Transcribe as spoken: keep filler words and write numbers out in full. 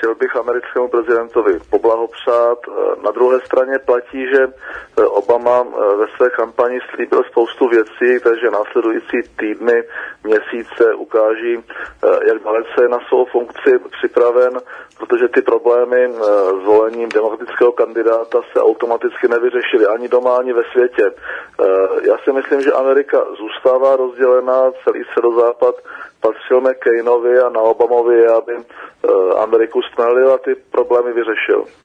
chtěl bych americkému prezidentovi poblahopřát. Na druhé straně platí, že Obama ve své kampani slíbil spoustu věcí, takže následující týdny, měsíce ukáží, jak dalece je na svou funkci připraven, protože ty problémy s volením demokratického kandidáta se automaticky nevyřešily ani doma, ani ve světě. Já si myslím, že Amerika zůstává rozdělená, celý středozápad patřil McCainovi a na Obamovi, aby Ameriku stmelil a ty problémy vyřešil.